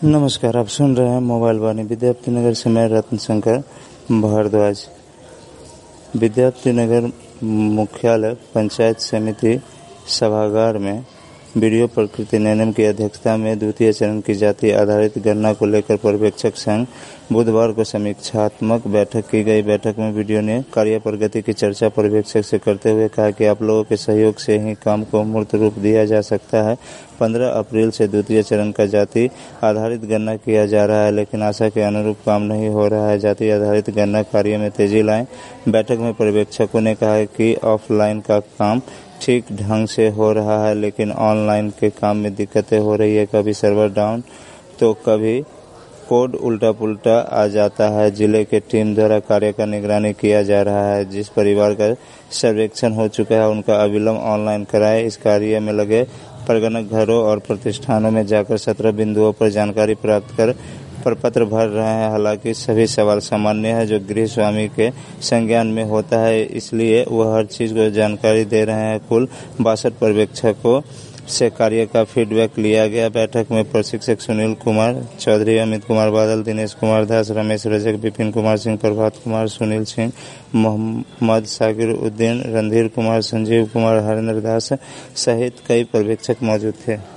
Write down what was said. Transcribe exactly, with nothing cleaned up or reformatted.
नमस्कार, आप सुन रहे हैं मोबाइल वाणी। विद्यार्थी नगर से मैं रत्न शंकर भारद्वाज। विद्यार्थी नगर मुख्यालय पंचायत समिति सभागार में वीडियो प्रकृति नैनम की अध्यक्षता में द्वितीय चरण की जाति आधारित गणना को लेकर पर्यवेक्षक संघ बुधवार को समीक्षात्मक बैठक की गई। बैठक में वीडियो ने कार्य प्रगति की चर्चा पर्यवेक्षक से करते हुए कहा कि आप लोगों के सहयोग से ही काम को मूर्त रूप दिया जा सकता है। पंद्रह अप्रैल से द्वितीय चरण का जाति आधारित गणना किया जा रहा है, लेकिन आशा के अनुरूप काम नहीं हो रहा है। जाति आधारित गणना कार्य में तेजी लाएं। बैठक में पर्यवेक्षकों ने कहा कि ऑफलाइन का काम ठीक ढंग से हो रहा है, लेकिन ऑनलाइन के काम में दिक्कतें हो रही है। कभी सर्वर डाउन तो कभी कोड उल्टा पुल्टा आ जाता है। जिले के टीम द्वारा कार्य का निगरानी किया जा रहा है। जिस परिवार का सर्वेक्षण हो चुका है उनका अविलंब ऑनलाइन कराएं। इस कार्य में लगे प्रगणक घरों और प्रतिष्ठानों में जाकर सत्रह बिंदुओं पर जानकारी प्राप्त कर प्रपत्र भर रहे हैं। हालांकि सभी सवाल सामान्य है जो गृह स्वामी के संज्ञान में होता है, इसलिए वह हर चीज को जानकारी दे रहे हैं। कुल बासठ पर्यवेक्षकों से कार्य का फीडबैक लिया गया। बैठक में प्रशिक्षक सुनील कुमार चौधरी, अमित कुमार बादल, दिनेश कुमार दास, रमेश रजक, विपिन कुमार सिंह, प्रभात कुमार, सुनील सिंह, मोहम्मद साकिर उद्दीन, रणधीर कुमार, संजीव कुमार, हरेंद्र दास सहित कई पर्यवेक्षक मौजूद थे।